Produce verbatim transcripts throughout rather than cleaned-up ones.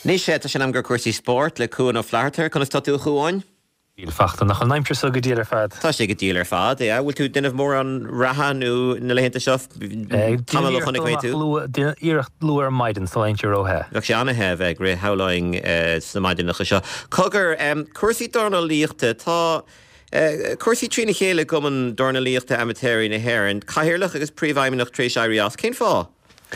Ní sé sin am gur cuasí sport le cúan ó flaartar chun tú chuáin? Díl fachta nach naimtir so go dílar fad. Tá sé go dílar fad, é bhfuil tú duineh mór an rahanú na lehénta seo tamachchanna ghaid tú. Íirecht luair maidin sa leint róthe. Bheag sé anna heh ag ré haláing sa maidinnacha seo. Cogur cuasaí darna líochta tá cuasaí trína chéile go an darna líochta amatéirí na hhéann, caihirirlach agus príomhhaimimeach trééis airías cén fá?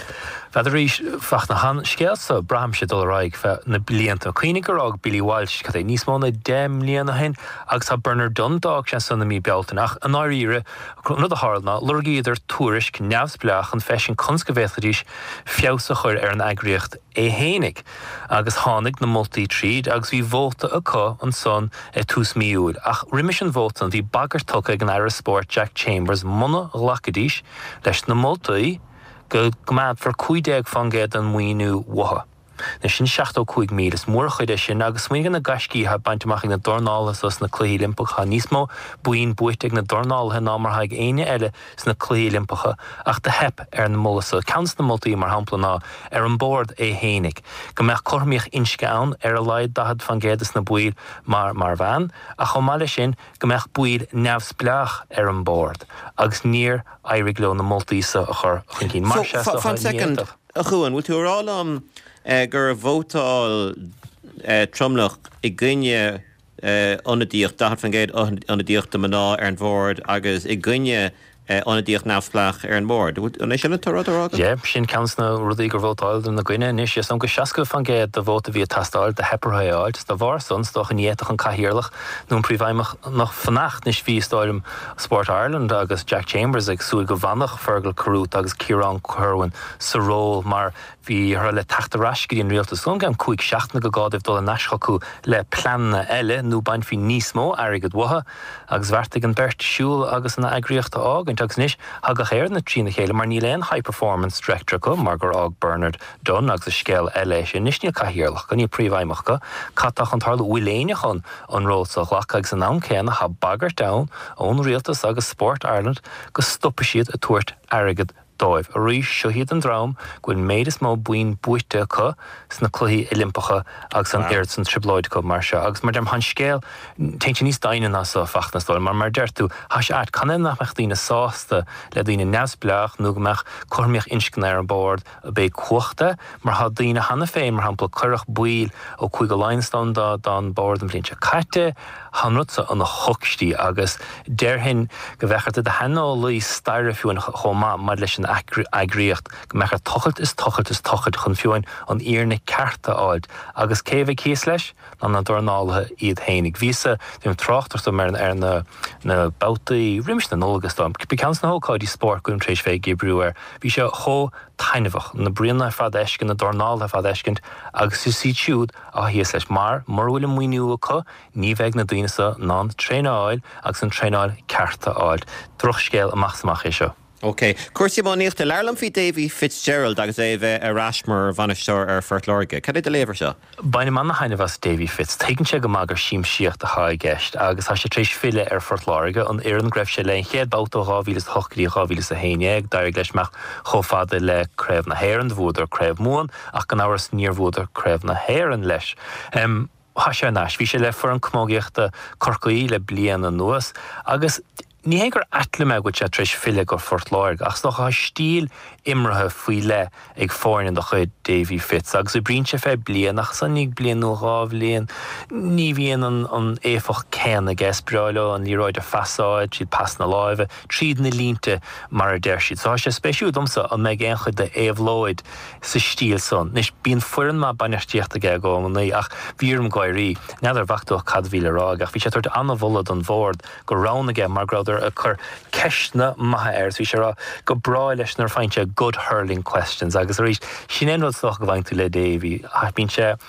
Fad rís fach na han skeasa braham se dolraig fe na blianta Queenigurag Billy Walsh cat níos mó na dem líana hen agus ha Bernard Dundalk se sanna mí beltanach an áíre nu a hálna lurgi idir túris neamsbleach an fesin conscavétharís fiása chuir ar an agriocht é hénig agus hánig na multi tríd agus hí volta a có an son e tús miúil ach rimis an voltan hí bagart tuca gan air sport Jack Chambers muna lacadís leis na multaí go gomad for cuideag fangad an muoinú watha. Na sin seachtó cuig míl is mór chuide sin agus muogan na gascí ha baintach na dornálas os na cluí limpacha níosmó buin buiteag na dornálathe námarthaig aine eile s na cluí limpacha ach de hep ar na molasa cans na multaí mar hampla ná ar an board é hénig. Go meach cormíoch insce ann ar a leid dahad fangédas na buil mar mar bhean a chomáile sin go meach buil neamhsbleach ar an board agus níor éirigh le na multaí sa a chur chun cín mar se fan second a chuan bhfuil tú rála am gur bhótáil tromlach i gcuine onadíocht dahad fangéad onadíocht do maná ar an bhord agus i gcuine onadíocht neamhsbleach ar an bhord. An é sin le tarrad ará? Jeb, sin cans na rudaí gur bhótáil na gcuine níos is an go seaca fangéad do bhóta bhí tastáil de heparthaáil do bhar sons do an éach an caihirirlach nó príomhhaimach nach fannacht níos bhí stáilm Sport Ireland agus Jack Chambers ag súil go bhanach fergal Carút agus Ciarán Curwin sa ról mar bhí ar le tachtarráis go dtíon rialtas son gan cuaig seachna go gádaibh dul a neischaú le planna eile nó baint hí níos mó airigad watha agus bharrtaigh an beirt siúil agus na agriochta ág an tugus níos aga chéir na trína chéile mar ní leon high performance director go mar gur ág Bernard Dunn agus a scéal eile sin níos níl caihirirlach go ní príomhhaimach go catach an tarla bhuiléine chun an rósa ghlach agus an am céanna ha bagart down ón rialtas agus Sport Ireland go stoppa siad a tuairt airigad dóibh. A rís seo hiad an drám gúin méid is mó buin buite chu sna cluí Olympacha agus an airt san triploid go mar seo. Agus mar dem han scéal teint níos daine na sa fachnastáil, mar mar deirtú has art canan nach meach dtíine sásta le dtíine neamhsbleach nó go meach cormíoch inscin ar an bord a bé cuachta, mar ha dtíine hanna fé mar hampla chuirech buil ó chuig go limestone da don bord an bblinte caite, hanrutsa an na hochtí agus deirhin go bhechart a hanolí staire fiúin chomá mar leis an agriocht go meach tochelt is tochelt is tochelt chun fiúin an íarna carta áid agus céimh cíos leis ná na dornálathe iad hénig. Vísa dím trochttar sa mar ar na na bátaí rimis na nólagus dom. Bicans na hócáidí sport gúim trééis fé Gibrúir. Bhí se cho tainmhach na brianna fad eiscin na dornálathe fad eiscint agus sú sí siúd a híos leis mar mar bhfuil muoinú acu ní bheith na daine sa ná tréáil agus an tréáil carta áil. Troch scéal amachsamach é seo. Ok. Cuirsaí má níochta learlam fí Davy Fitzgerald agus é bheith ar rasmar bhainisteoir ar Fertláirge. Cad é de léibhar seo? Baine man na haine bhas Davy Fitz. Tagann sé go magur síim síocht a há gceist agus tá sé trééis file ar Fertláirge an éan greibh sé leon chéad báta gáhílas hochcaí gáhílas a héineag dair leis meach chofada le creibh na héan bhúdar creibh móin ach gan áras níorhúdar creibh na héan leis. Um, Tá sé náis, bhí sé le for an cmógiaachta corcaí le blian an nuas agus ní hégur atla me go sé trééis file go Fertláirge ach doch a stíl imrathe faoi le ag fáin do chuid Davy Fitz agus i brín sé fé blian ach san nig blian nó gáh blian ní bhíon an an éfach céan a gespráile an líráid a fasáid siad pas na láimhe tríd na línte mar a deir siad. Tá sé spéisiú domsa an meid éon chud de éhlóid sa stíl son. Nis bíon fuan má bainisteocht a ge go mnaí ach bhíorm gaiirí neidir bhachtú cadhíle rág ach bhí sé tuairt anna bhulad an bhórd go ránaige mar grádar a chur ceisna maithe air bhí sé rá go brá leis nar fáinte good hurling questions agus a rís sin éonrad soch go bhaint tú le Davy ach bín sé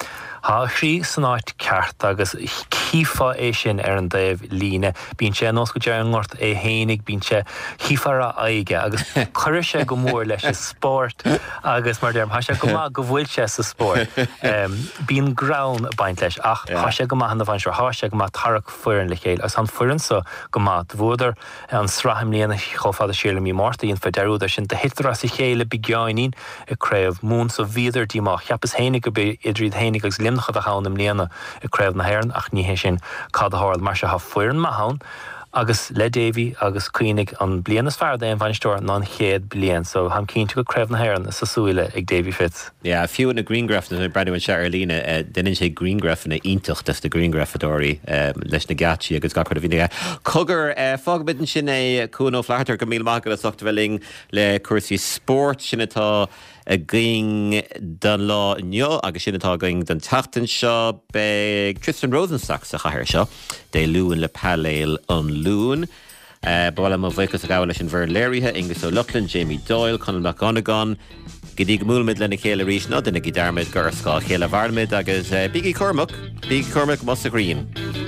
Tá chrí san áit ceart agus chifa é sin ar an daobh líne, bín sé nó go dear an ngort é hénig, bín sé chifara aige agus chuir sé go mór leis is sport agus mar derm, há sé go má go bhfuil sé sa sport. Um, bín grán a baint leis ach yeah. há sé go má hanna bhain seo, há sé go má tarach fuirin le chéil agus an fuirin so go má bhódar an sraham líana chofáda síle mí mórta íon federúda sin de hitar as i chéile begáinín i craibh mún so víidir dí má cheapas hénig go be idríd hénig agus limnachad a hánam líana i craibh na hairan ach ní hé sin cad a háil mar se ha fuirin má hán agus le Davy agus cuinig an blianas fear é an bhainsteir ná chéad blian so ham cínte go craibh na hairan sa súile ag Davy Fitz. Yeah, fiú na Greengraf na Bradwin Sharlína uh, denin sé Greengraf na intocht of the Greengrafadori um, leis na gachi agus gachar a vinnig. Cogur uh, fogbidin sin é cúno flatar go míl mágad a sochtveling le cuasí sport sin atá a ging dan lá neo agus sin atá going den tatan seo be Tristan Rosenstock sa chair seo de luúin le paléil an luúin. Uh, Bála má bhaicas a gáil leis an bhar léirithe Ingus O'Loughlin, Jamie Doyle, Conal McGonagan, Gidí múlmid lena chéile rís ná duna gí darmid gur scá chéile bharmid agus uh, Biggie Cormac, Biggie Cormac Mossa Green.